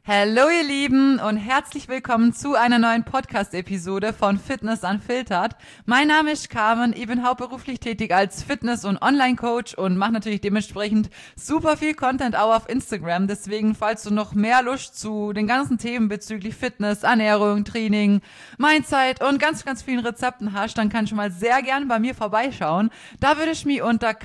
Hallo ihr Lieben und herzlich willkommen zu einer neuen Podcast-Episode von Fitness Unfiltered. Mein Name ist Carmen, ich bin hauptberuflich tätig als Fitness- und Online-Coach und mache natürlich dementsprechend super viel Content auch auf Instagram. Deswegen, falls du noch mehr Lust zu den ganzen Themen bezüglich Fitness, Ernährung, Training, Mindset und ganz, ganz vielen Rezepten hast, dann kannst du mal sehr gern bei mir vorbeischauen. Da würde ich mich unter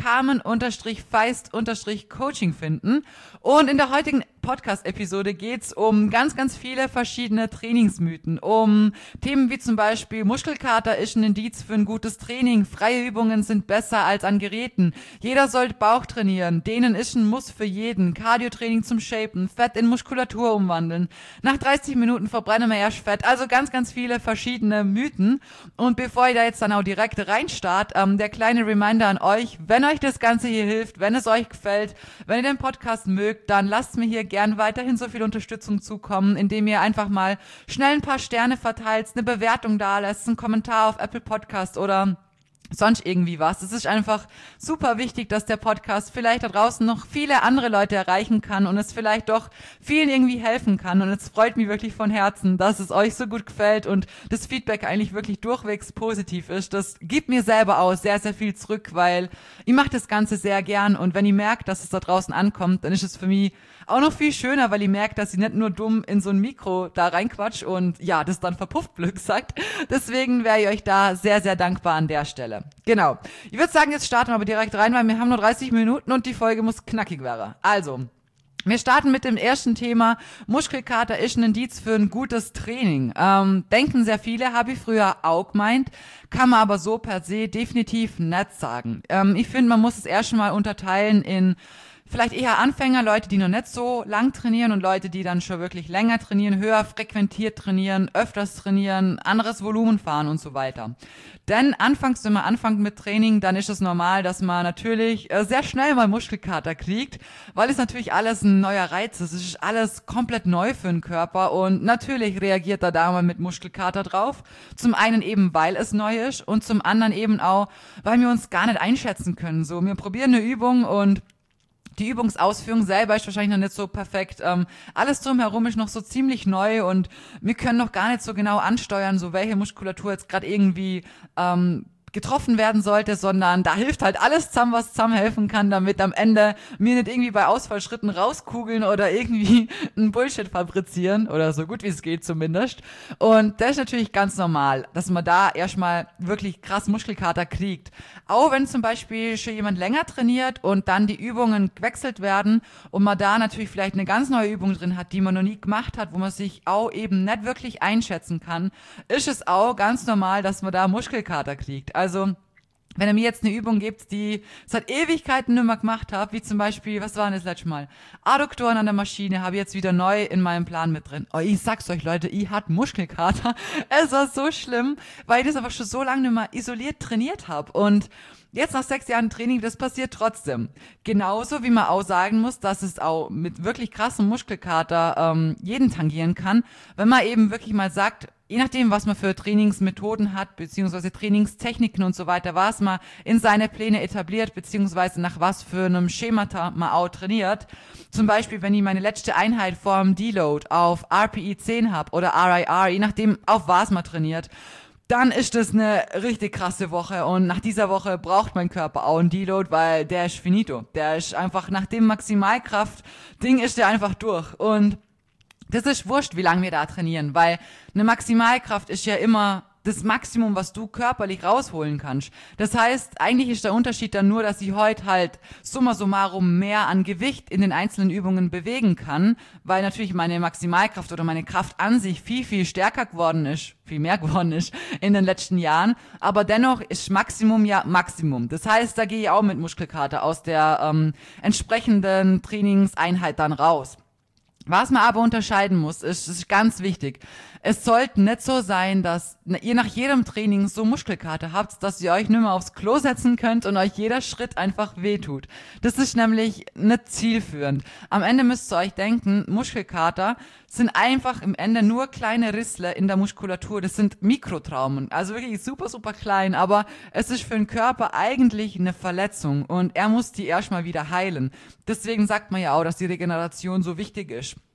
Carmen-Feist-Coaching finden. Und in der heutigen Podcast-Episode geht's um ganz, ganz viele verschiedene Trainingsmythen, um Themen wie zum Beispiel Muskelkater ist ein Indiz für ein gutes Training, freie Übungen sind besser als an Geräten, jeder sollte Bauch trainieren, Dehnen ist ein Muss für jeden, Cardio-Training zum Shapen, Fett in Muskulatur umwandeln, nach 30 Minuten verbrennen wir erst Fett, also ganz, ganz viele verschiedene Mythen. Und bevor ich da jetzt dann auch direkt reinstart, der kleine Reminder an euch, wenn euch das Ganze hier hilft, wenn es euch gefällt, wenn ihr den Podcast mögt, dann lasst mir hier gern weiterhin so viel Unterstützung zukommen, indem ihr einfach mal schnell ein paar Sterne verteilt, eine Bewertung da lässt, einen Kommentar auf Apple Podcast oder sonst irgendwie was. Es ist einfach super wichtig, dass der Podcast vielleicht da draußen noch viele andere Leute erreichen kann und es vielleicht doch vielen irgendwie helfen kann. Und es freut mich wirklich von Herzen, dass es euch so gut gefällt und das Feedback eigentlich wirklich durchwegs positiv ist. Das gibt mir selber auch sehr, sehr viel zurück, weil ich mache das Ganze sehr gern und wenn ich merke, dass es da draußen ankommt, dann ist es für mich auch noch viel schöner, weil ich merke, dass ich nicht nur dumm in so ein Mikro da reinquatsch und ja, das dann verpufft, blöd gesagt. Deswegen wäre ich euch da sehr, sehr dankbar an der Stelle. Genau. Ich würde sagen, jetzt starten wir aber direkt rein, weil wir haben nur 30 Minuten und die Folge muss knackig werden. Also, wir starten mit dem ersten Thema. Muskelkater ist ein Indiz für ein gutes Training. Denken sehr viele, habe ich früher auch gemeint, kann man aber so per se definitiv nicht sagen. Ich finde, man muss es erst mal unterteilen in vielleicht eher Anfänger, Leute, die noch nicht so lang trainieren und Leute, die dann schon wirklich länger trainieren, höher frequentiert trainieren, öfters trainieren, anderes Volumen fahren und so weiter. Denn anfangs, wenn man anfängt mit Training, dann ist es normal, dass man natürlich sehr schnell mal Muskelkater kriegt, weil es natürlich alles ein neuer Reiz ist. Es ist alles komplett neu für den Körper und natürlich reagiert er da mal mit Muskelkater drauf. Zum einen eben, weil es neu ist und zum anderen eben auch, weil wir uns gar nicht einschätzen können. So, wir probieren eine Übung und die Übungsausführung selber ist wahrscheinlich noch nicht so perfekt. Alles drumherum ist noch so ziemlich neu und wir können noch gar nicht so genau ansteuern, so welche Muskulatur jetzt gerade irgendwie getroffen werden sollte, sondern da hilft halt alles zusammen, was zusammen helfen kann, damit am Ende mir nicht irgendwie bei Ausfallschritten rauskugeln oder irgendwie ein Bullshit fabrizieren oder so gut wie es geht zumindest. Und das ist natürlich ganz normal, dass man da erstmal wirklich krass Muskelkater kriegt. Auch wenn zum Beispiel schon jemand länger trainiert und dann die Übungen gewechselt werden und man da natürlich vielleicht eine ganz neue Übung drin hat, die man noch nie gemacht hat, wo man sich auch eben nicht wirklich einschätzen kann, ist es auch ganz normal, dass man da Muskelkater kriegt. Also, wenn er mir jetzt eine Übung gibt, die seit Ewigkeiten nicht mehr gemacht habe, wie zum Beispiel, was war denn das letzte Mal? Adduktoren an der Maschine habe ich jetzt wieder neu in meinem Plan mit drin. Oh, ich sag's euch, Leute, ich hatte Muskelkater. Es war so schlimm, weil ich das einfach schon so lange nicht mehr isoliert trainiert habe. Und jetzt nach 6 Jahren Training, das passiert trotzdem. Genauso wie man auch sagen muss, dass es auch mit wirklich krassem Muskelkater jeden tangieren kann, wenn man eben wirklich mal sagt, je nachdem, was man für Trainingsmethoden hat, beziehungsweise Trainingstechniken und so weiter, was man in seine Pläne etabliert, beziehungsweise nach was für einem Schemata man auch trainiert. Zum Beispiel, wenn ich meine letzte Einheit vorm Deload auf RPE 10 habe oder RIR, je nachdem, auf was man trainiert, dann ist das eine richtig krasse Woche und nach dieser Woche braucht mein Körper auch einen Deload, weil der ist finito. Der ist einfach nach dem Maximalkraft-Ding ist der einfach durch und das ist wurscht, wie lange wir da trainieren, weil eine Maximalkraft ist ja immer das Maximum, was du körperlich rausholen kannst. Das heißt, eigentlich ist der Unterschied dann nur, dass ich heute halt summa summarum mehr an Gewicht in den einzelnen Übungen bewegen kann, weil natürlich meine Maximalkraft oder meine Kraft an sich viel, viel stärker geworden ist, viel mehr geworden ist in den letzten Jahren. Aber dennoch ist Maximum ja Maximum. Das heißt, da gehe ich auch mit Muskelkater aus der entsprechenden Trainingseinheit dann raus. Was man aber unterscheiden muss, ist ganz wichtig. Es sollte nicht so sein, dass ihr nach jedem Training so Muskelkater habt, dass ihr euch nicht mehr aufs Klo setzen könnt und euch jeder Schritt einfach wehtut. Das ist nämlich nicht zielführend. Am Ende müsst ihr euch denken, Muskelkater sind einfach im Ende nur kleine Rissle in der Muskulatur. Das sind Mikrotraumen, also wirklich super, super klein, aber es ist für den Körper eigentlich eine Verletzung und er muss die erstmal wieder heilen. Deswegen sagt man ja auch, dass die Regeneration so wichtig ist.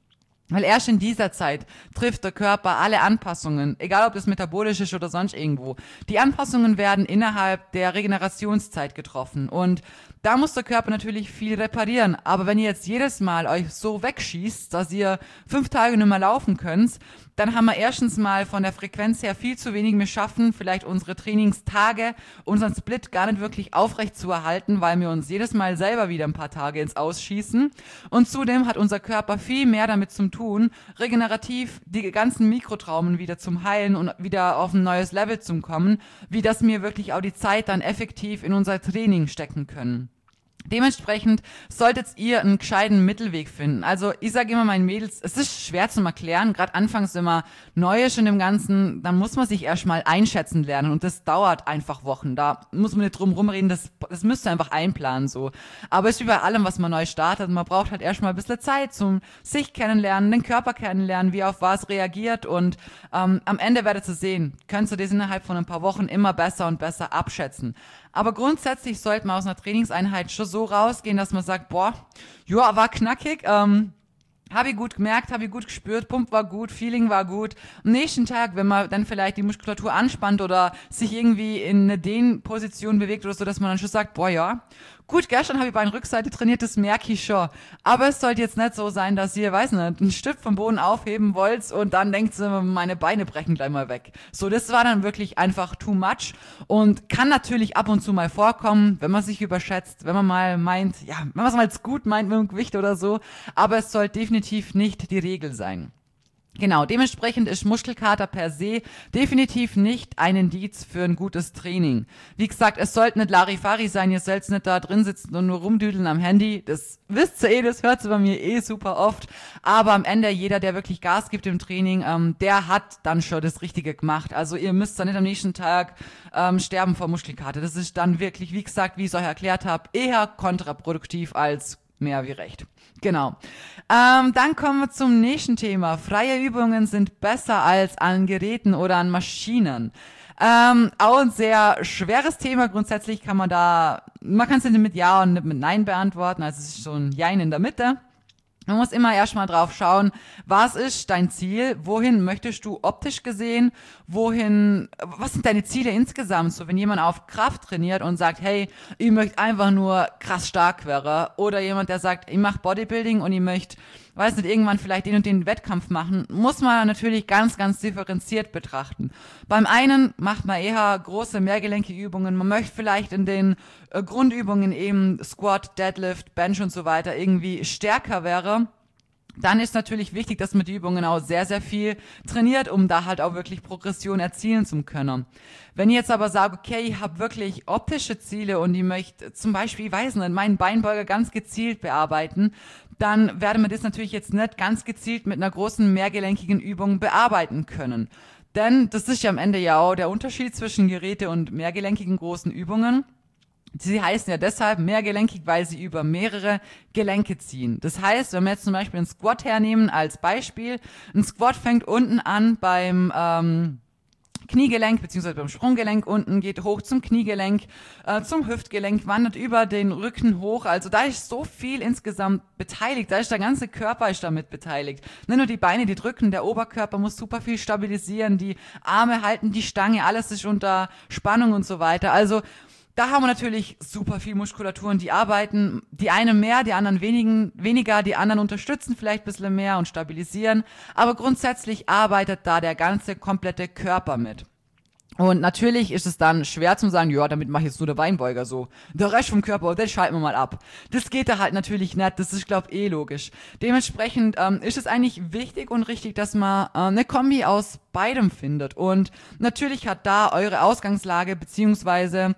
Weil erst in dieser Zeit trifft der Körper alle Anpassungen, egal ob das metabolisch ist oder sonst irgendwo. Die Anpassungen werden innerhalb der Regenerationszeit getroffen und da muss der Körper natürlich viel reparieren. Aber wenn ihr jetzt jedes Mal euch so wegschießt, dass ihr 5 Tage nicht mehr laufen könnt, dann haben wir erstens mal von der Frequenz her viel zu wenig. Wir schaffen vielleicht unsere Trainingstage, unseren Split gar nicht wirklich aufrecht zu erhalten, weil wir uns jedes Mal selber wieder ein paar Tage ins Ausschießen. Und zudem hat unser Körper viel mehr damit zu tun, regenerativ die ganzen Mikrotraumen wieder zum Heilen und wieder auf ein neues Level zu kommen, wie dass wir wirklich auch die Zeit dann effektiv in unser Training stecken können. Dementsprechend solltet ihr einen gescheiten Mittelweg finden. Also ich sage immer meinen Mädels, es ist schwer zu erklären, gerade anfangs immer Neues in dem Ganzen, dann muss man sich erstmal einschätzen lernen und das dauert einfach Wochen. Da muss man nicht drum rumreden, das müsst ihr einfach einplanen so. Aber es ist wie bei allem, was man neu startet, man braucht halt erstmal ein bisschen Zeit zum sich kennenlernen, den Körper kennenlernen, wie auf was reagiert und am Ende werdet ihr sehen, könnt ihr das innerhalb von ein paar Wochen immer besser und besser abschätzen. Aber grundsätzlich sollte man aus einer Trainingseinheit schon so rausgehen, dass man sagt, boah, ja, war knackig, habe ich gut gemerkt, habe ich gut gespürt, Pump war gut, Feeling war gut. Am nächsten Tag, wenn man dann vielleicht die Muskulatur anspannt oder sich irgendwie in eine Dehnposition bewegt oder so, dass man dann schon sagt, boah, ja, gut, gestern habe ich Beinrückseite trainiert, das merke ich schon. Aber es sollte jetzt nicht so sein, dass ihr, weiß nicht, ein Stück vom Boden aufheben wollt und dann denkt ihr, meine Beine brechen gleich mal weg. So, das war dann wirklich einfach too much und kann natürlich ab und zu mal vorkommen, wenn man sich überschätzt, wenn man mal meint, ja, wenn man es mal gut meint mit dem Gewicht oder so, aber es soll definitiv nicht die Regel sein. Genau, dementsprechend ist Muskelkater per se definitiv nicht ein Indiz für ein gutes Training. Wie gesagt, es sollte nicht Larifari sein, ihr sollt nicht da drin sitzen und nur rumdüdeln am Handy. Das wisst ihr das hört ihr bei mir super oft. Aber am Ende, jeder, der wirklich Gas gibt im Training, der hat dann schon das Richtige gemacht. Also ihr müsst dann nicht am nächsten Tag sterben vor Muskelkater. Das ist dann wirklich, wie gesagt, wie ich es euch erklärt habe, eher kontraproduktiv als mehr wie recht. Genau. Dann kommen wir zum nächsten Thema. Freie Übungen sind besser als an Geräten oder an Maschinen. Auch ein sehr schweres Thema. Grundsätzlich kann man kann es nicht mit Ja und nicht mit Nein beantworten. Also es ist so ein Jein in der Mitte. Man muss immer erstmal drauf schauen, was ist dein Ziel, wohin möchtest du optisch gesehen, was sind deine Ziele insgesamt, so wenn jemand auf Kraft trainiert und sagt, hey, ich möchte einfach nur krass stark werden oder jemand, der sagt, ich mache Bodybuilding und ich möchte, weiß nicht, irgendwann vielleicht den und den Wettkampf machen, muss man natürlich ganz, ganz differenziert betrachten. Beim einen macht man eher große mehrgelenkige Übungen, man möchte vielleicht in den Grundübungen eben Squat, Deadlift, Bench und so weiter irgendwie stärker wäre. Dann ist natürlich wichtig, dass man die Übungen auch sehr, sehr viel trainiert, um da halt auch wirklich Progression erzielen zu können. Wenn ich jetzt aber sage, okay, ich habe wirklich optische Ziele und ich möchte zum Beispiel, ich weiß nicht, meinen Beinbeuger ganz gezielt bearbeiten, dann werde man das natürlich jetzt nicht ganz gezielt mit einer großen mehrgelenkigen Übung bearbeiten können. Denn das ist ja am Ende ja auch der Unterschied zwischen Geräte und mehrgelenkigen großen Übungen. Sie heißen ja deshalb mehrgelenkig, weil sie über mehrere Gelenke ziehen. Das heißt, wenn wir jetzt zum Beispiel einen Squat hernehmen als Beispiel, ein Squat fängt unten an beim Kniegelenk beziehungsweise beim Sprunggelenk unten, geht hoch zum Kniegelenk, zum Hüftgelenk, wandert über den Rücken hoch. Also da ist so viel insgesamt beteiligt, da ist der ganze Körper ist damit beteiligt. Nicht nur die Beine, die drücken, der Oberkörper muss super viel stabilisieren, die Arme halten die Stange, alles ist unter Spannung und so weiter. Also da haben wir natürlich super viel Muskulaturen, die arbeiten, die einen mehr, die anderen weniger, die anderen unterstützen vielleicht ein bisschen mehr und stabilisieren, aber grundsätzlich arbeitet da der ganze komplette Körper mit. Und natürlich ist es dann schwer zu sagen, ja, damit mache ich jetzt nur der Beinbeuger so. Der Rest vom Körper, den schalten wir mal ab. Das geht da halt natürlich nicht, das ist, glaube ich, logisch. Dementsprechend ist es eigentlich wichtig und richtig, dass man eine Kombi aus beidem findet. Und natürlich hat da eure Ausgangslage beziehungsweise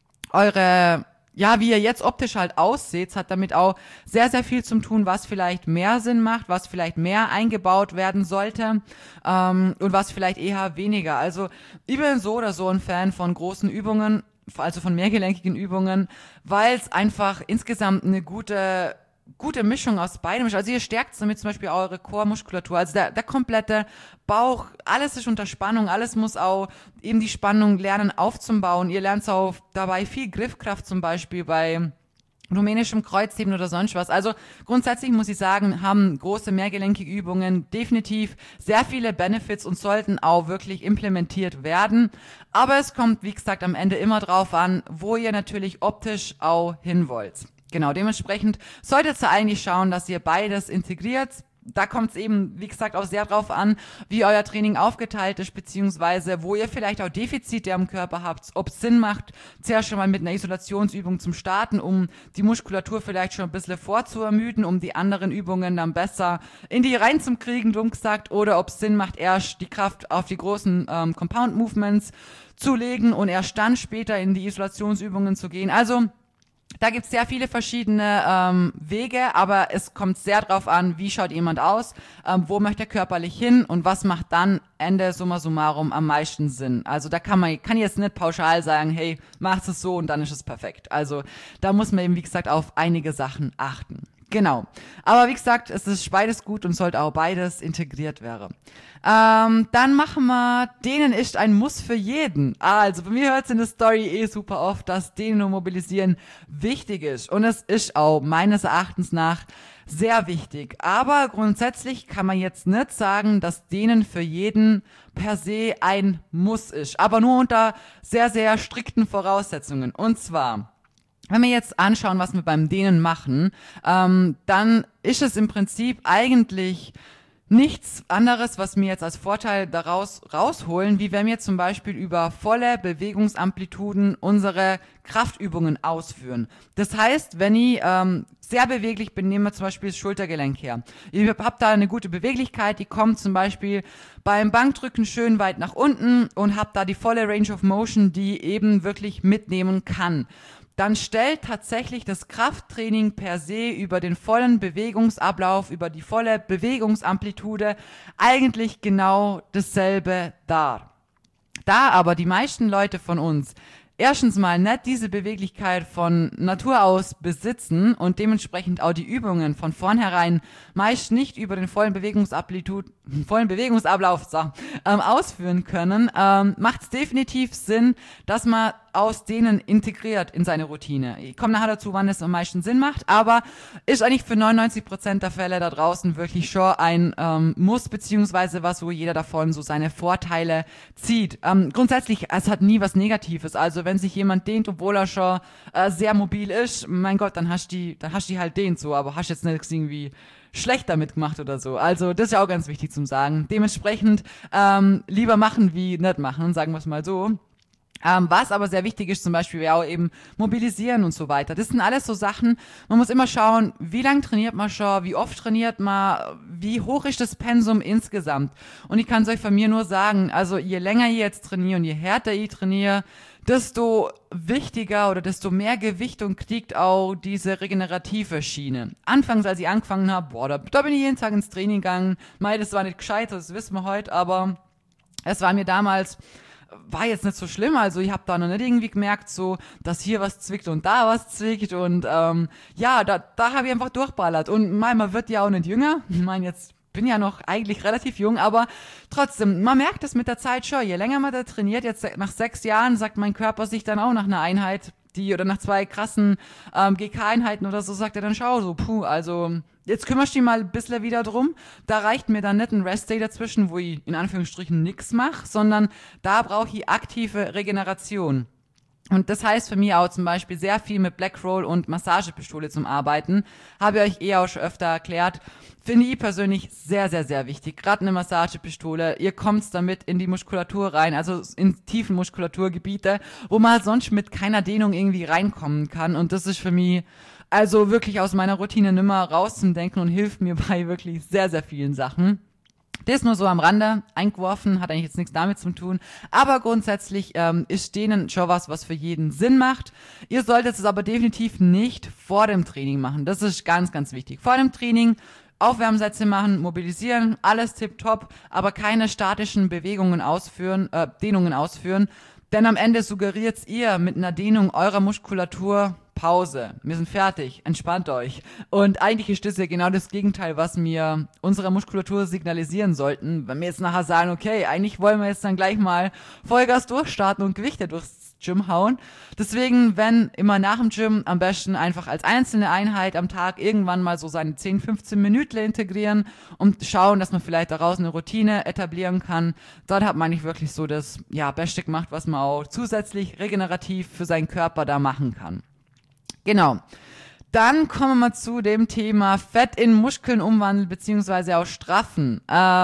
wie ihr jetzt optisch halt ausseht, hat damit auch sehr, sehr viel zu tun, was vielleicht mehr Sinn macht, was vielleicht mehr eingebaut werden sollte und was vielleicht eher weniger. Also ich bin so oder so ein Fan von großen Übungen, also von mehrgelenkigen Übungen, weil es einfach insgesamt eine gute Mischung aus beidem ist. Also ihr stärkt damit zum Beispiel eure Core-Muskulatur, also der komplette Bauch, alles ist unter Spannung, alles muss auch eben die Spannung lernen aufzubauen. Ihr lernt auch dabei viel Griffkraft zum Beispiel bei rumänischem Kreuzheben oder sonst was. Also grundsätzlich muss ich sagen, haben große mehrgelenkige Übungen definitiv sehr viele Benefits und sollten auch wirklich implementiert werden. Aber es kommt, wie gesagt, am Ende immer drauf an, wo ihr natürlich optisch auch hin wollt. Genau, dementsprechend solltet ihr eigentlich schauen, dass ihr beides integriert. Da kommt es eben, wie gesagt, auch sehr drauf an, wie euer Training aufgeteilt ist, beziehungsweise wo ihr vielleicht auch Defizite am Körper habt, ob es Sinn macht, zuerst schon mal mit einer Isolationsübung zum Starten, um die Muskulatur vielleicht schon ein bisschen vorzuermüden, um die anderen Übungen dann besser in die reinzukriegen, dumm gesagt, oder ob es Sinn macht, erst die Kraft auf die großen Compound-Movements zu legen und erst dann später in die Isolationsübungen zu gehen. Also da gibt's sehr viele verschiedene Wege, aber es kommt sehr drauf an, wie schaut jemand aus, wo möchte er körperlich hin und was macht dann Ende summa summarum am meisten Sinn. Also da kann jetzt nicht pauschal sagen, hey, machst es so und dann ist es perfekt. Also da muss man eben, wie gesagt, auf einige Sachen achten. Genau. Aber wie gesagt, es ist beides gut und sollte auch beides integriert werden. Dann machen wir, Dehnen ist ein Muss für jeden. Also bei mir hört es in der Story super oft, dass Dehnen und Mobilisieren wichtig ist. Und es ist auch meines Erachtens nach sehr wichtig. Aber grundsätzlich kann man jetzt nicht sagen, dass Dehnen für jeden per se ein Muss ist. Aber nur unter sehr, sehr strikten Voraussetzungen. Und zwar, wenn wir jetzt anschauen, was wir beim Dehnen machen, dann ist es im Prinzip eigentlich nichts anderes, was wir jetzt als Vorteil daraus rausholen, wie wenn wir zum Beispiel über volle Bewegungsamplituden unsere Kraftübungen ausführen. Das heißt, wenn ich sehr beweglich bin, nehmen wir zum Beispiel das Schultergelenk her. Ich habe da eine gute Beweglichkeit, die kommt zum Beispiel beim Bankdrücken schön weit nach unten und habe da die volle Range of Motion, die eben wirklich mitnehmen kann. Dann stellt tatsächlich das Krafttraining per se über den vollen Bewegungsablauf, über die volle Bewegungsamplitude eigentlich genau dasselbe dar. Da aber die meisten Leute von uns erstens mal nicht diese Beweglichkeit von Natur aus besitzen und dementsprechend auch die Übungen von vornherein meist nicht über den vollen Bewegungsablauf ausführen können, macht es definitiv Sinn, dass man aus denen integriert in seine Routine. Ich komme nachher dazu, wann es am meisten Sinn macht, aber ist eigentlich für 99% der Fälle da draußen wirklich schon ein Muss, beziehungsweise was, wo jeder davon so seine Vorteile zieht. Grundsätzlich, es hat nie was Negatives. Also wenn sich jemand dehnt, obwohl er schon sehr mobil ist, mein Gott, dann hast du die halt dehnt so, aber hast jetzt nicht irgendwie schlecht damit gemacht oder so. Also das ist ja auch ganz wichtig zum Sagen. Dementsprechend lieber machen wie nicht machen, sagen wir es mal so. Was aber sehr wichtig ist, zum Beispiel wäre auch eben mobilisieren und so weiter. Das sind alles so Sachen, man muss immer schauen, wie lang trainiert man schon, wie oft trainiert man, wie hoch ist das Pensum insgesamt. Und ich kann es euch von mir nur sagen, also je länger ich jetzt trainiere und je härter ich trainiere, desto wichtiger oder desto mehr Gewichtung kriegt auch diese regenerative Schiene. Anfangs, als ich angefangen habe, da bin ich jeden Tag ins Training gegangen. Das war nicht gescheit, das wissen wir heute, aber es war mir damals, war jetzt nicht so schlimm, also ich habe da noch nicht irgendwie gemerkt, so, dass hier was zwickt und da was zwickt und da habe ich einfach durchballert und man wird ja auch nicht jünger, ich meine, jetzt bin ja noch eigentlich relativ jung, aber trotzdem, man merkt es mit der Zeit schon, je länger man da trainiert, jetzt nach 6 Jahren sagt mein Körper sich dann auch nach einer Einheit, oder nach 2 krassen GK-Einheiten oder so, sagt er dann, schau, so, also jetzt kümmerst du dich mal ein bisschen wieder drum. Da reicht mir dann nicht ein Rest-Day dazwischen, wo ich in Anführungsstrichen nichts mache, sondern da brauche ich aktive Regeneration. Und das heißt für mich auch zum Beispiel sehr viel mit Black Roll und Massagepistole zum Arbeiten. Habe ich euch auch schon öfter erklärt. Finde ich persönlich sehr, sehr, sehr wichtig. Gerade eine Massagepistole. Ihr kommt damit in die Muskulatur rein, also in tiefen Muskulaturgebiete, wo man sonst mit keiner Dehnung irgendwie reinkommen kann. Und das ist für mich also wirklich aus meiner Routine nimmer rauszudenken und hilft mir bei wirklich sehr, sehr vielen Sachen. Das nur so am Rande eingeworfen, hat eigentlich jetzt nichts damit zu tun. Aber grundsätzlich ist denen schon was für jeden Sinn macht. Ihr solltet es aber definitiv nicht vor dem Training machen. Das ist ganz, ganz wichtig. Vor dem Training Aufwärmsätze machen, mobilisieren, alles tipptopp, aber keine statischen Dehnungen ausführen. Denn am Ende suggeriert ihr mit einer Dehnung eurer Muskulatur, Pause, wir sind fertig, entspannt euch. Und eigentlich ist das ja genau das Gegenteil, was wir unserer Muskulatur signalisieren sollten. Wenn wir jetzt nachher sagen, okay, eigentlich wollen wir jetzt dann gleich mal Vollgas durchstarten und Gewichte ins Gym hauen. Deswegen, wenn immer nach dem Gym, am besten einfach als einzelne Einheit am Tag irgendwann mal so seine 10, 15 Minuten integrieren und schauen, dass man vielleicht daraus eine Routine etablieren kann. Dann hat man nicht wirklich so das Beste gemacht, was man auch zusätzlich regenerativ für seinen Körper da machen kann. Genau. Dann kommen wir mal zu dem Thema Fett in Muskeln umwandeln beziehungsweise auch straffen.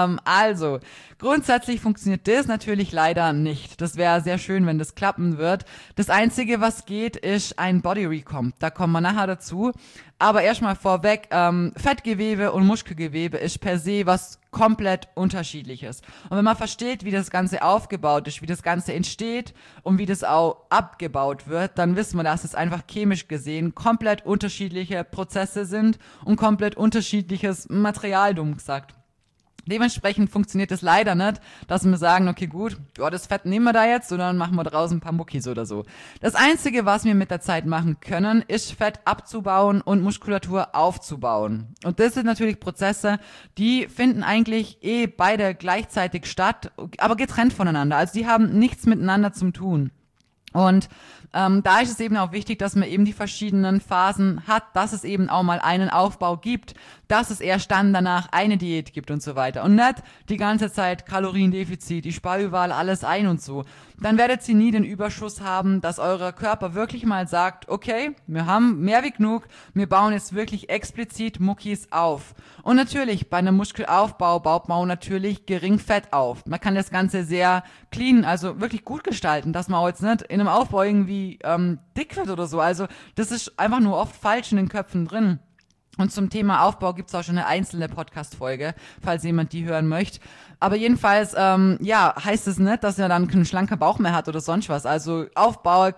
Also, grundsätzlich funktioniert das natürlich leider nicht. Das wäre sehr schön, wenn das klappen wird. Das Einzige, was geht, ist ein Body Recomp. Da kommen wir nachher dazu. Aber erstmal vorweg, Fettgewebe und Muskelgewebe ist per se was komplett Unterschiedliches. Und wenn man versteht, wie das Ganze aufgebaut ist, wie das Ganze entsteht und wie das auch abgebaut wird, dann wissen wir, dass es einfach chemisch gesehen komplett unterschiedliche Prozesse sind und komplett unterschiedliches Material, dumm gesagt. Dementsprechend funktioniert es leider nicht, dass wir sagen, okay gut, das Fett nehmen wir da jetzt und dann machen wir draußen ein paar Muckis oder so. Das Einzige, was wir mit der Zeit machen können, ist Fett abzubauen und Muskulatur aufzubauen. Und das sind natürlich Prozesse, die finden eigentlich beide gleichzeitig statt, aber getrennt voneinander. Also die haben nichts miteinander zu tun. Und da ist es eben auch wichtig, dass man eben die verschiedenen Phasen hat, dass es eben auch mal einen Aufbau gibt, dass es erst dann danach eine Diät gibt und so weiter. Und nicht die ganze Zeit Kaloriendefizit, ich spare überall alles ein und so. Dann werdet ihr nie den Überschuss haben, dass euer Körper wirklich mal sagt, okay, wir haben mehr wie genug, wir bauen jetzt wirklich explizit Muckis auf. Und natürlich, bei einem Muskelaufbau baut man natürlich gering Fett auf. Man kann das Ganze sehr clean, also wirklich gut gestalten, dass man auch jetzt nicht in einem Aufbau irgendwie dick wird oder so. Also das ist einfach nur oft falsch in den Köpfen drin. Und zum Thema Aufbau gibt's auch schon eine einzelne Podcast-Folge, falls jemand die hören möchte. Aber jedenfalls, heißt es nicht, dass er dann keinen schlanken Bauch mehr hat oder sonst was. Also Aufbau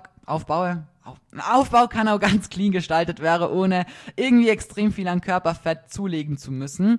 kann auch ganz clean gestaltet werden, ohne irgendwie extrem viel an Körperfett zulegen zu müssen.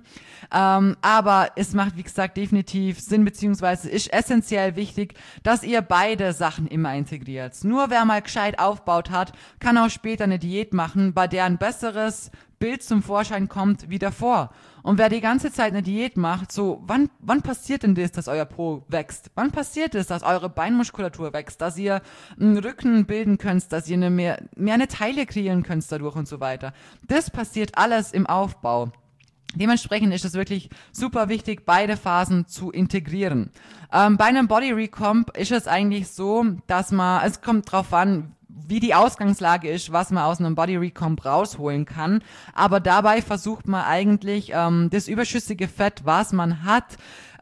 Aber es macht, wie gesagt, definitiv Sinn, beziehungsweise ist essentiell wichtig, dass ihr beide Sachen immer integriert. Nur wer mal gescheit aufbaut hat, kann auch später eine Diät machen, bei der ein besseres Bild zum Vorschein kommt wie davor. Und wer die ganze Zeit eine Diät macht, so, wann passiert denn das, dass euer Po wächst? Wann passiert es, dass eure Beinmuskulatur wächst, dass ihr einen Rücken bilden könnt, dass ihr mehr eine Taille kreieren könnt dadurch und so weiter? Das passiert alles im Aufbau. Dementsprechend ist es wirklich super wichtig, beide Phasen zu integrieren. Bei einem Body Recomp ist es eigentlich so, dass es kommt drauf an, wie die Ausgangslage ist, was man aus einem Body Recomp rausholen kann. Aber dabei versucht man eigentlich, das überschüssige Fett, was man hat,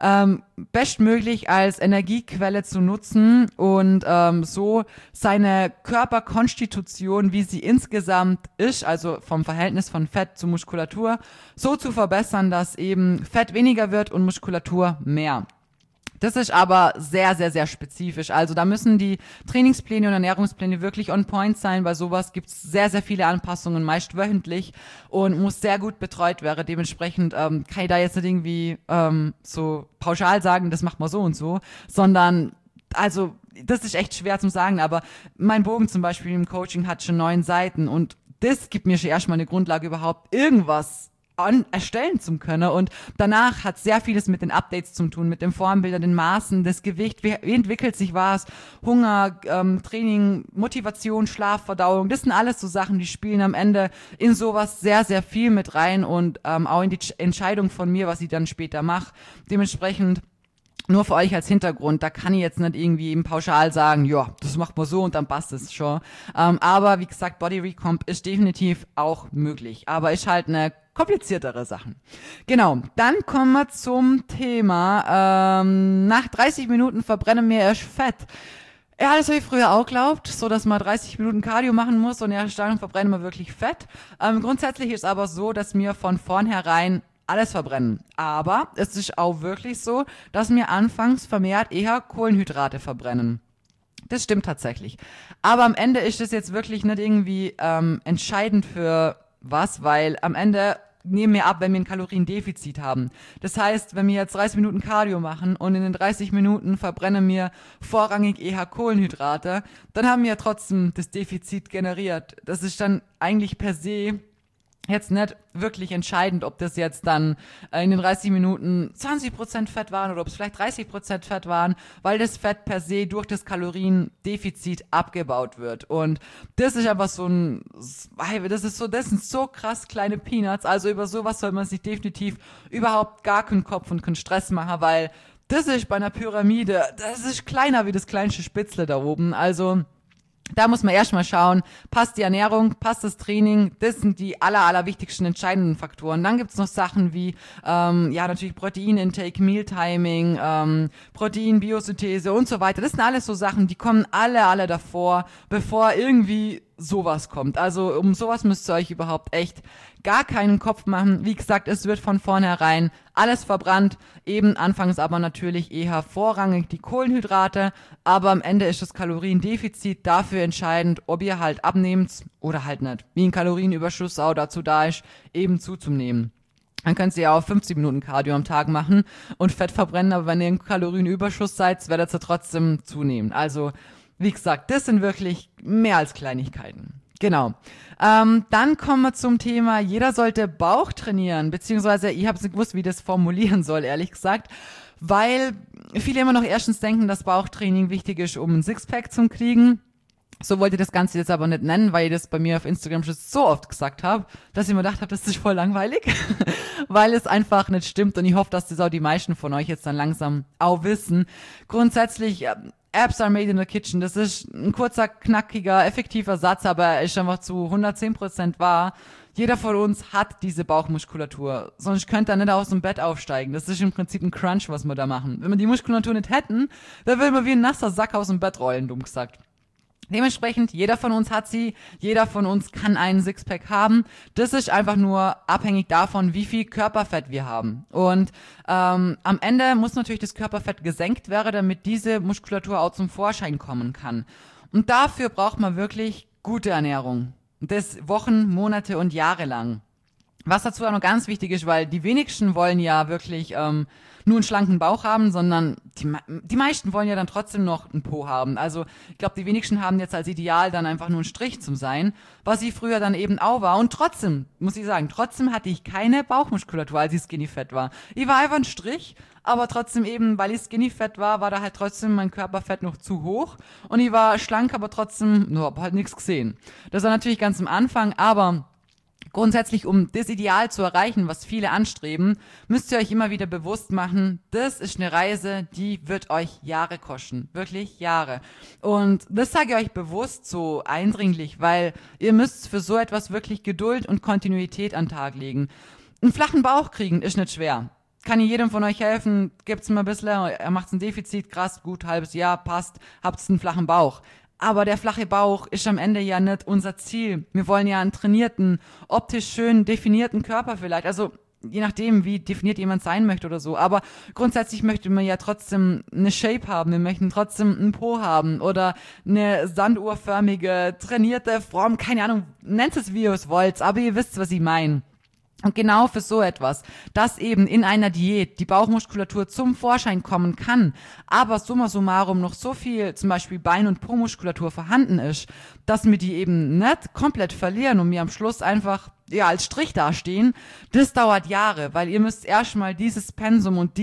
bestmöglich als Energiequelle zu nutzen und so seine Körperkonstitution, wie sie insgesamt ist, also vom Verhältnis von Fett zu Muskulatur, so zu verbessern, dass eben Fett weniger wird und Muskulatur mehr. Das ist aber sehr, sehr, sehr spezifisch. Also da müssen die Trainingspläne und Ernährungspläne wirklich on point sein. Bei sowas gibt es sehr, sehr viele Anpassungen, meist wöchentlich und muss sehr gut betreut werden. Dementsprechend kann ich da jetzt nicht irgendwie so pauschal sagen, das macht man so und so, sondern also das ist echt schwer zu sagen, aber mein Bogen zum Beispiel im Coaching hat schon 9 Seiten und das gibt mir schon erstmal eine Grundlage, überhaupt irgendwas erstellen zu können. Und danach hat sehr vieles mit den Updates zu tun, mit den Formbildern, den Maßen, das Gewicht, wie entwickelt sich was, Hunger, Training, Motivation, Schlaf, Verdauung, das sind alles so Sachen, die spielen am Ende in sowas sehr, sehr viel mit rein und auch in die Entscheidung von mir, was ich dann später mache. Dementsprechend nur für euch als Hintergrund, da kann ich jetzt nicht irgendwie im Pauschal sagen, ja, das macht man so und dann passt es schon. Aber wie gesagt, Body Recomp ist definitiv auch möglich, aber ist halt eine kompliziertere Sachen. Genau, dann kommen wir zum Thema, nach 30 Minuten verbrennen wir erst Fett. Ja, das habe ich früher auch geglaubt, so dass man 30 Minuten Cardio machen muss und erst dann verbrennen wir wirklich Fett. Grundsätzlich ist aber so, dass wir von vornherein alles verbrennen. Aber es ist auch wirklich so, dass wir anfangs vermehrt eher Kohlenhydrate verbrennen. Das stimmt tatsächlich. Aber am Ende ist das jetzt wirklich nicht irgendwie entscheidend für was, weil am Ende nehmen wir ab, wenn wir ein Kaloriendefizit haben. Das heißt, wenn wir jetzt 30 Minuten Cardio machen und in den 30 Minuten verbrennen wir vorrangig eher Kohlenhydrate, dann haben wir ja trotzdem das Defizit generiert. Das ist dann eigentlich per se jetzt nicht wirklich entscheidend, ob das jetzt dann in den 30 Minuten 20% Fett waren oder ob es vielleicht 30% Fett waren, weil das Fett per se durch das Kaloriendefizit abgebaut wird. Und das ist einfach das sind so krass kleine Peanuts. Also über sowas soll man sich definitiv überhaupt gar keinen Kopf und keinen Stress machen, weil das ist bei einer Pyramide, das ist kleiner wie das kleinste Spitzle da oben. Also da muss man erstmal schauen, passt die Ernährung, passt das Training, das sind die allerwichtigsten entscheidenden Faktoren. Dann gibt's noch Sachen wie, natürlich Proteinintake, Mealtiming, Proteinbiosynthese und so weiter. Das sind alles so Sachen, die kommen alle davor, bevor irgendwie sowas kommt. Also um sowas müsst ihr euch überhaupt echt gar keinen Kopf machen. Wie gesagt, es wird von vornherein alles verbrannt, eben anfangs aber natürlich eher vorrangig die Kohlenhydrate, aber am Ende ist das Kaloriendefizit dafür entscheidend, ob ihr halt abnehmt oder halt nicht. Wie ein Kalorienüberschuss auch dazu da ist, eben zuzunehmen. Dann könnt ihr ja auch 50 Minuten Cardio am Tag machen und Fett verbrennen, aber wenn ihr im Kalorienüberschuss seid, werdet ihr trotzdem zunehmen. Also, wie gesagt, das sind wirklich mehr als Kleinigkeiten. Genau. Dann kommen wir zum Thema, jeder sollte Bauch trainieren, beziehungsweise ich habe nicht gewusst, wie das formulieren soll, ehrlich gesagt, weil viele immer noch erstens denken, dass Bauchtraining wichtig ist, um ein Sixpack zu kriegen. So wollte ich das Ganze jetzt aber nicht nennen, weil ich das bei mir auf Instagram schon so oft gesagt habe, dass ich mir gedacht habe, das ist voll langweilig, weil es einfach nicht stimmt und ich hoffe, dass das auch die meisten von euch jetzt dann langsam auch wissen. Grundsätzlich, Abs are made in the kitchen. Das ist ein kurzer, knackiger, effektiver Satz, aber er ist einfach zu 110% wahr. Jeder von uns hat diese Bauchmuskulatur. Sonst könnt ihr nicht aus dem Bett aufsteigen. Das ist im Prinzip ein Crunch, was wir da machen. Wenn wir die Muskulatur nicht hätten, dann würden wir wie ein nasser Sack aus dem Bett rollen, dumm gesagt. Dementsprechend, jeder von uns hat sie, jeder von uns kann einen Sixpack haben. Das ist einfach nur abhängig davon, wie viel Körperfett wir haben. Und am Ende muss natürlich das Körperfett gesenkt werden, damit diese Muskulatur auch zum Vorschein kommen kann. Und dafür braucht man wirklich gute Ernährung. Das Wochen, Monate und Jahre lang. Was dazu auch noch ganz wichtig ist, weil die wenigsten wollen ja wirklich nur einen schlanken Bauch haben, sondern die meisten wollen ja dann trotzdem noch einen Po haben. Also ich glaube, die wenigsten haben jetzt als Ideal dann einfach nur einen Strich zum Sein, was ich früher dann eben auch war. Und trotzdem, muss ich sagen, trotzdem hatte ich keine Bauchmuskulatur, als ich skinny fett war. Ich war einfach ein Strich, aber trotzdem eben, weil ich skinny fett war, war da halt trotzdem mein Körperfett noch zu hoch. Und ich war schlank, aber trotzdem, hab halt nichts gesehen. Das war natürlich ganz am Anfang, aber grundsätzlich, um das Ideal zu erreichen, was viele anstreben, müsst ihr euch immer wieder bewusst machen, das ist eine Reise, die wird euch Jahre kosten. Wirklich Jahre. Und das sage ich euch bewusst so eindringlich, weil ihr müsst für so etwas wirklich Geduld und Kontinuität an den Tag legen. Einen flachen Bauch kriegen ist nicht schwer. Kann ich jedem von euch helfen? Gibt's mal ein bisschen, er macht ein Defizit, krass, gut, halbes Jahr, passt, habt's einen flachen Bauch. Aber der flache Bauch ist am Ende ja nicht unser Ziel. Wir wollen ja einen trainierten, optisch schön definierten Körper vielleicht. Also je nachdem, wie definiert jemand sein möchte oder so. Aber grundsätzlich möchte man ja trotzdem eine Shape haben. Wir möchten trotzdem einen Po haben oder eine sanduhrförmige, trainierte Form. Keine Ahnung, nennt es wie ihr es wollt, aber ihr wisst, was ich meine. Und genau für so etwas, dass eben in einer Diät die Bauchmuskulatur zum Vorschein kommen kann, aber summa summarum noch so viel, zum Beispiel Bein- und Po-Muskulatur vorhanden ist, dass wir die eben nicht komplett verlieren und wir am Schluss einfach als Strich dastehen, das dauert Jahre, weil ihr müsst erstmal dieses Pensum und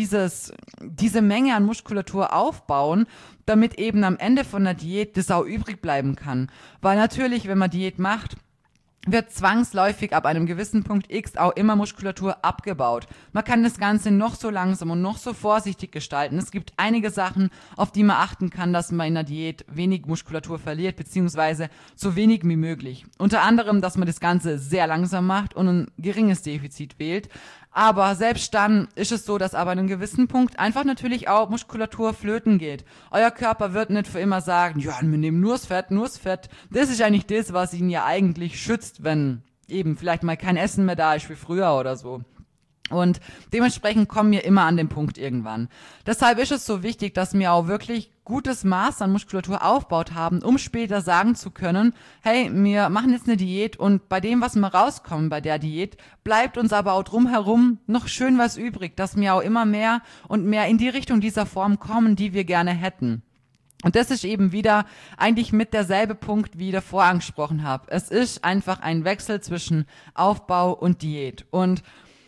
diese Menge an Muskulatur aufbauen, damit eben am Ende von der Diät das auch übrig bleiben kann. Weil natürlich, wenn man Diät macht, wird zwangsläufig ab einem gewissen Punkt X auch immer Muskulatur abgebaut. Man kann das Ganze noch so langsam und noch so vorsichtig gestalten. Es gibt einige Sachen, auf die man achten kann, dass man in der Diät wenig Muskulatur verliert, beziehungsweise so wenig wie möglich. Unter anderem, dass man das Ganze sehr langsam macht und ein geringes Defizit wählt. Aber selbst dann ist es so, dass aber an einem gewissen Punkt einfach natürlich auch Muskulatur flöten geht. Euer Körper wird nicht für immer sagen, ja, wir nehmen nur das Fett, nur das Fett. Das ist eigentlich das, was ihn ja eigentlich schützt, wenn eben vielleicht mal kein Essen mehr da ist wie früher oder so. Und dementsprechend kommen wir immer an den Punkt irgendwann. Deshalb ist es so wichtig, dass wir auch wirklich gutes Maß an Muskulatur aufgebaut haben, um später sagen zu können, hey, wir machen jetzt eine Diät und bei dem, was wir rauskommen bei der Diät, bleibt uns aber auch drumherum noch schön was übrig, dass wir auch immer mehr und mehr in die Richtung dieser Form kommen, die wir gerne hätten. Und das ist eben wieder eigentlich mit derselbe Punkt, wie ich davor angesprochen habe. Es ist einfach ein Wechsel zwischen Aufbau und Diät. Und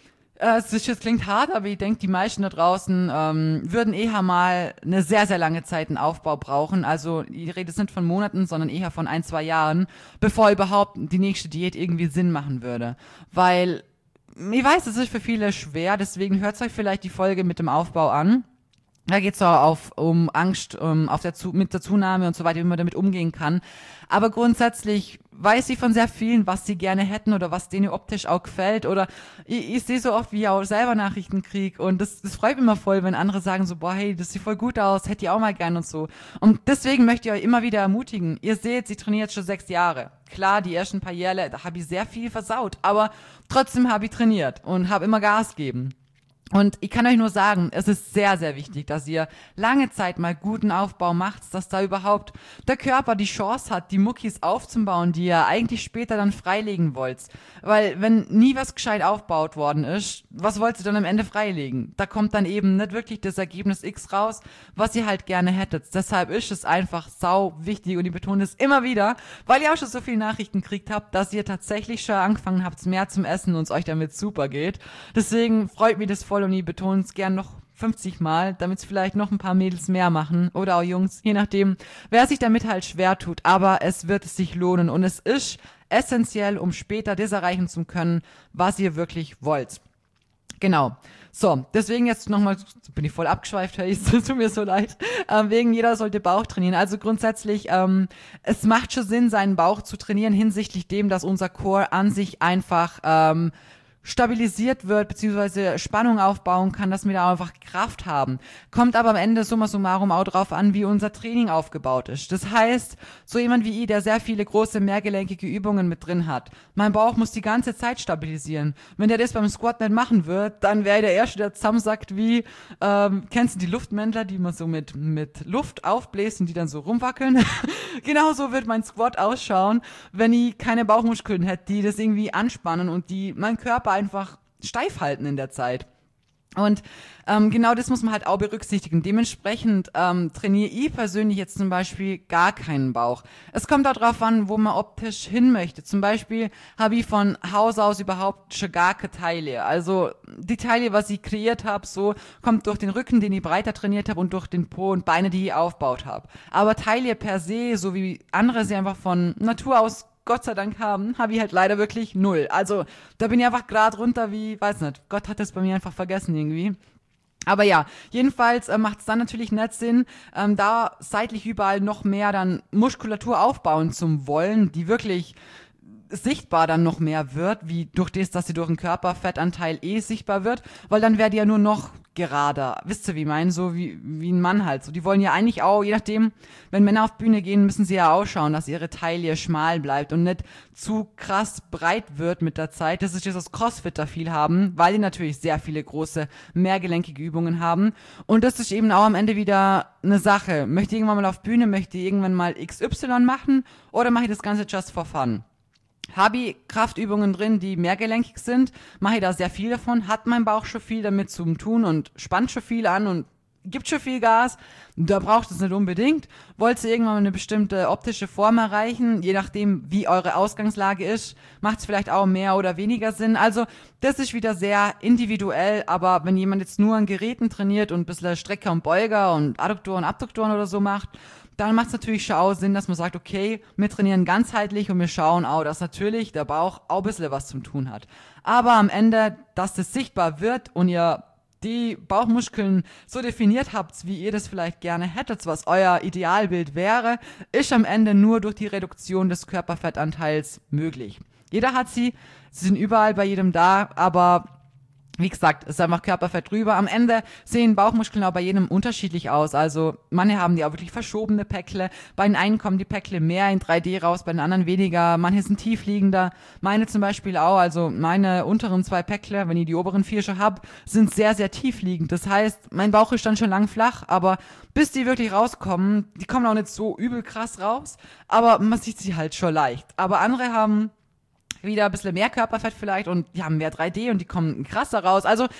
es klingt hart, aber ich denke, die meisten da draußen würden eher mal eine sehr, sehr lange Zeit einen Aufbau brauchen. Also ich rede jetzt nicht von Monaten, sondern eher von 1, 2 Jahren, bevor überhaupt die nächste Diät irgendwie Sinn machen würde. Weil ich weiß, es ist für viele schwer, deswegen hört euch vielleicht die Folge mit dem Aufbau an. Da geht's auch um Angst mit der Zunahme und so weiter, wie man damit umgehen kann. Aber grundsätzlich weiß ich von sehr vielen, was sie gerne hätten oder was denen optisch auch gefällt. Oder ich sehe so oft, wie ich auch selber Nachrichten kriege. Und das freut mich immer voll, wenn andere sagen so, boah, hey, das sieht voll gut aus, hätte ich auch mal gern und so. Und deswegen möchte ich euch immer wieder ermutigen. Ihr seht, sie trainiert schon 6 Jahre. Klar, die ersten paar Jahre, da habe ich sehr viel versaut. Aber trotzdem habe ich trainiert und habe immer Gas gegeben. Und ich kann euch nur sagen, es ist sehr, sehr wichtig, dass ihr lange Zeit mal guten Aufbau macht, dass da überhaupt der Körper die Chance hat, die Muckis aufzubauen, die ihr eigentlich später dann freilegen wollt. Weil wenn nie was gescheit aufgebaut worden ist, was wollt ihr dann am Ende freilegen? Da kommt dann eben nicht wirklich das Ergebnis X raus, was ihr halt gerne hättet. Deshalb ist es einfach sau wichtig und ich betone es immer wieder, weil ihr auch schon so viele Nachrichten gekriegt habt, dass ihr tatsächlich schon angefangen habt, mehr zum Essen und es euch damit super geht. Deswegen freut mich das voll und ich betone es gern noch 50 Mal, damit es vielleicht noch ein paar Mädels mehr machen oder auch Jungs, je nachdem, wer sich damit halt schwer tut. Aber es wird sich lohnen und es ist essentiell, um später das erreichen zu können, was ihr wirklich wollt. Genau. So, deswegen jetzt nochmal, bin ich voll abgeschweift, hey, es tut mir so leid, wegen jeder sollte Bauch trainieren. Also grundsätzlich, es macht schon Sinn, seinen Bauch zu trainieren hinsichtlich dem, dass unser Core an sich einfach stabilisiert wird, beziehungsweise Spannung aufbauen kann, dass wir da einfach Kraft haben. Kommt aber am Ende summa summarum auch drauf an, wie unser Training aufgebaut ist. Das heißt, so jemand wie ich, der sehr viele große mehrgelenkige Übungen mit drin hat, mein Bauch muss die ganze Zeit stabilisieren. Wenn der das beim Squat nicht machen wird, dann wäre der Erste, der zusammensackt wie, kennst du die Luftmändler, die man so mit Luft aufbläst und die dann so rumwackeln? Genauso wird mein Squat ausschauen, wenn ich keine Bauchmuskeln hätte, die das irgendwie anspannen und die mein Körper einfach steif halten in der Zeit. Und genau das muss man halt auch berücksichtigen. Dementsprechend trainiere ich persönlich jetzt zum Beispiel gar keinen Bauch. Es kommt auch drauf an, wo man optisch hin möchte. Zum Beispiel habe ich von Haus aus überhaupt schon gar keine Taille. Also die Taille, was ich kreiert habe, so kommt durch den Rücken, den ich breiter trainiert habe und durch den Po und Beine, die ich aufgebaut habe. Aber Taille per se, so wie andere sie einfach von Natur aus Gott sei Dank habe ich halt leider wirklich 0. Also da bin ich einfach gerade runter wie, weiß nicht, Gott hat das bei mir einfach vergessen irgendwie. Aber ja, jedenfalls macht es dann natürlich nicht Sinn, da seitlich überall noch mehr dann Muskulatur aufbauen zum wollen, die wirklich sichtbar dann noch mehr wird, wie durch das, dass sie durch den Körperfettanteil sichtbar wird, weil dann wäre die ja nur noch gerader. Wisst ihr, wie ich meine? So wie ein Mann halt. So, die wollen ja eigentlich auch, je nachdem, wenn Männer auf Bühne gehen, müssen sie ja auch schauen, dass ihre Taille schmal bleibt und nicht zu krass breit wird mit der Zeit. Das ist das, was Crossfitter viel haben, weil die natürlich sehr viele große, mehrgelenkige Übungen haben. Und das ist eben auch am Ende wieder eine Sache. Möchte ich irgendwann mal auf Bühne, möchte ich irgendwann mal XY machen oder mache ich das Ganze just for fun? Habe ich Kraftübungen drin, die mehrgelenkig sind, mache ich da sehr viel davon, hat mein Bauch schon viel damit zu tun und spannt schon viel an und gibt schon viel Gas, da braucht es nicht unbedingt. Wollt ihr irgendwann mal eine bestimmte optische Form erreichen, je nachdem wie eure Ausgangslage ist, macht es vielleicht auch mehr oder weniger Sinn. Also das ist wieder sehr individuell, aber wenn jemand jetzt nur an Geräten trainiert und ein bisschen Strecker und Beuger und Adduktoren, Abduktoren oder so macht, dann macht es natürlich schon auch Sinn, dass man sagt, okay, wir trainieren ganzheitlich und wir schauen auch, dass natürlich der Bauch auch ein bisschen was zum tun hat. Aber am Ende, dass das sichtbar wird und ihr die Bauchmuskeln so definiert habt, wie ihr das vielleicht gerne hättet, was euer Idealbild wäre, ist am Ende nur durch die Reduktion des Körperfettanteils möglich. Jeder hat sie sind überall bei jedem da, aber wie gesagt, es ist einfach Körperfett drüber. Am Ende sehen Bauchmuskeln auch bei jedem unterschiedlich aus. Also manche haben die auch wirklich verschobene Päckle. Bei den einen kommen die Päckle mehr in 3D raus, bei den anderen weniger. Manche sind tiefliegender. Meine zum Beispiel auch. Also meine unteren 2 Päckle, wenn ich die oberen 4 schon habe, sind sehr, sehr tiefliegend. Das heißt, mein Bauch ist dann schon lang flach, aber bis die wirklich rauskommen, die kommen auch nicht so übel krass raus, aber man sieht sie halt schon leicht. Aber andere haben wieder ein bisschen mehr Körperfett vielleicht und die haben mehr 3D und die kommen krasser raus. Also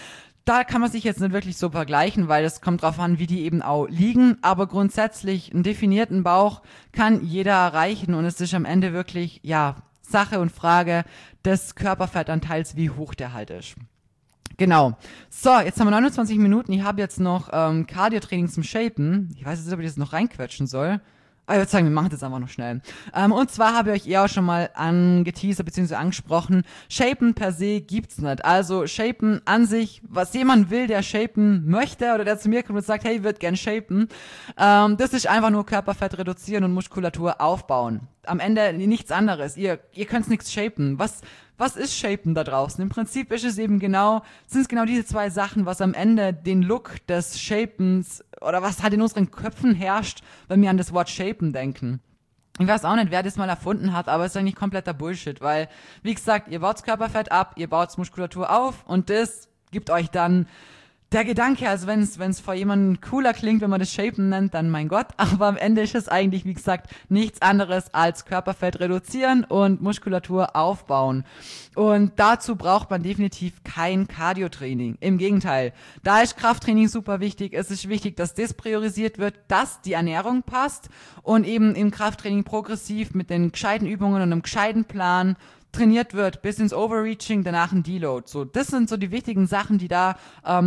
Da kann man sich jetzt nicht wirklich so vergleichen, weil es kommt drauf an, wie die eben auch liegen. Aber grundsätzlich einen definierten Bauch kann jeder erreichen und es ist am Ende wirklich, ja, Sache und Frage des Körperfettanteils, wie hoch der halt ist. Genau. So, jetzt haben wir 29 Minuten. Ich habe jetzt noch Cardio-Training zum Shapen. Ich weiß jetzt nicht, ob ich das noch reinquetschen soll. Aber ich würde sagen, wir machen das einfach noch schnell. Und zwar habe ich euch auch schon mal angeteasert bzw. angesprochen, Shapen per se gibt's nicht. Also Shapen an sich, was jemand will, der shapen möchte oder der zu mir kommt und sagt, hey, ich würde gern shapen, das ist einfach nur Körperfett reduzieren und Muskulatur aufbauen. Am Ende nichts anderes. Ihr könnt nichts shapen. Was ist Shapen da draußen? Im Prinzip ist es eben sind es genau diese zwei Sachen, was am Ende den Look des Shapens oder was halt in unseren Köpfen herrscht, wenn wir an das Wort Shapen denken. Ich weiß auch nicht, wer das mal erfunden hat, aber es ist eigentlich kompletter Bullshit, weil, wie gesagt, ihr baut Körperfett ab, ihr baut Muskulatur auf und das gibt euch dann der Gedanke, also wenn es vor jemandem cooler klingt, wenn man das Shapen nennt, dann mein Gott, aber am Ende ist es eigentlich, wie gesagt, nichts anderes als Körperfett reduzieren und Muskulatur aufbauen. Und dazu braucht man definitiv kein Cardio-Training. Im Gegenteil, da ist Krafttraining super wichtig. Es ist wichtig, dass das priorisiert wird, dass die Ernährung passt und eben im Krafttraining progressiv mit den gescheiten Übungen und einem gescheiten Plan trainiert wird, bis ins Overreaching, danach ein Deload. So, das sind so die wichtigen Sachen, die da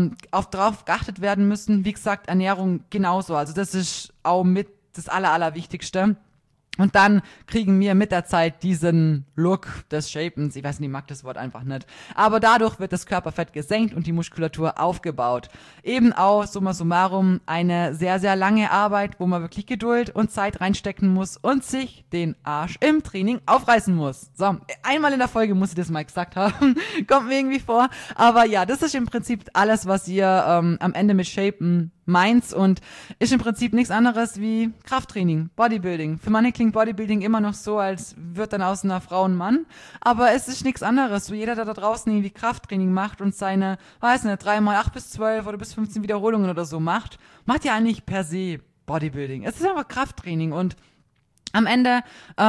drauf geachtet werden müssen. Wie gesagt, Ernährung genauso. Also das ist auch mit das Allerwichtigste. Und dann kriegen wir mit der Zeit diesen Look des Shapens. Ich weiß nicht, ich mag das Wort einfach nicht. Aber dadurch wird das Körperfett gesenkt und die Muskulatur aufgebaut. Eben auch, summa summarum, eine sehr, sehr lange Arbeit, wo man wirklich Geduld und Zeit reinstecken muss und sich den Arsch im Training aufreißen muss. So, einmal in der Folge muss ich das mal gesagt haben. Kommt mir irgendwie vor. Aber ja, das ist im Prinzip alles, was ihr am Ende mit Shapen meins und ist im Prinzip nichts anderes wie Krafttraining, Bodybuilding. Für manche klingt Bodybuilding immer noch so, als wird dann aus einer Frau ein Mann, aber es ist nichts anderes. So jeder, der da draußen irgendwie Krafttraining macht und seine, weiß nicht, 3x8 bis 12 oder bis 15 Wiederholungen oder so macht ja eigentlich per se Bodybuilding. Es ist einfach Krafttraining und am Ende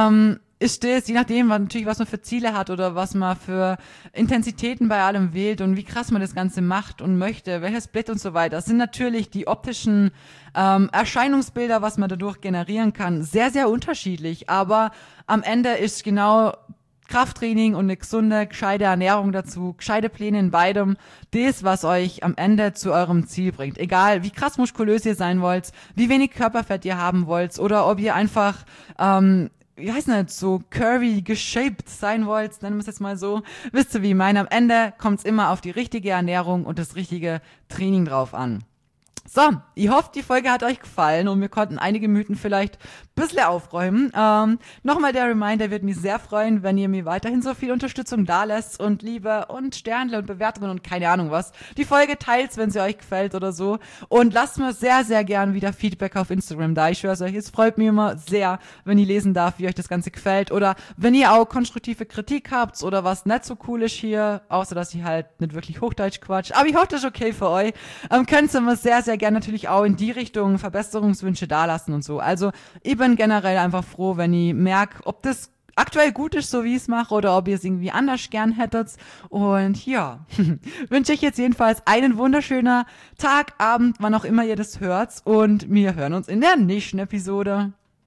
ist das, je nachdem, was man für Ziele hat oder was man für Intensitäten bei allem wählt und wie krass man das Ganze macht und möchte, welcher Split und so weiter, das sind natürlich die optischen Erscheinungsbilder, was man dadurch generieren kann, sehr, sehr unterschiedlich, aber am Ende ist genau Krafttraining und eine gesunde, gescheite Ernährung dazu, gescheite Pläne in beidem, das, was euch am Ende zu eurem Ziel bringt. Egal, wie krass muskulös ihr sein wollt, wie wenig Körperfett ihr haben wollt oder ob ihr einfach ich weiß nicht, so curvy geshaped sein wollt, nennen wir es jetzt mal so. Wisst ihr, wie ich meine? Am Ende kommt es immer auf die richtige Ernährung und das richtige Training drauf an. So, ich hoffe, die Folge hat euch gefallen und wir konnten einige Mythen vielleicht ein bisschen aufräumen. Nochmal der Reminder, würde mich sehr freuen, wenn ihr mir weiterhin so viel Unterstützung da lässt und Liebe und Sternle und Bewertungen und keine Ahnung was. Die Folge teilt, wenn sie euch gefällt oder so. Und lasst mir sehr, sehr gern wieder Feedback auf Instagram da. Ich schwör's euch, es freut mich immer sehr, wenn ich lesen darf, wie euch das Ganze gefällt. Oder wenn ihr auch konstruktive Kritik habt oder was nicht so cool ist hier, außer dass ich halt nicht wirklich Hochdeutsch quatsch. Aber ich hoffe, das ist okay für euch. Könnt ihr mir sehr, sehr gerne natürlich auch in die Richtung Verbesserungswünsche dalassen und so. Also ich bin generell einfach froh, wenn ich merke, ob das aktuell gut ist, so wie ich es mache, oder ob ihr es irgendwie anders gern hättet. Und ja, wünsche ich jetzt jedenfalls einen wunderschönen Tag, Abend, wann auch immer ihr das hört. Und wir hören uns in der nächsten Episode.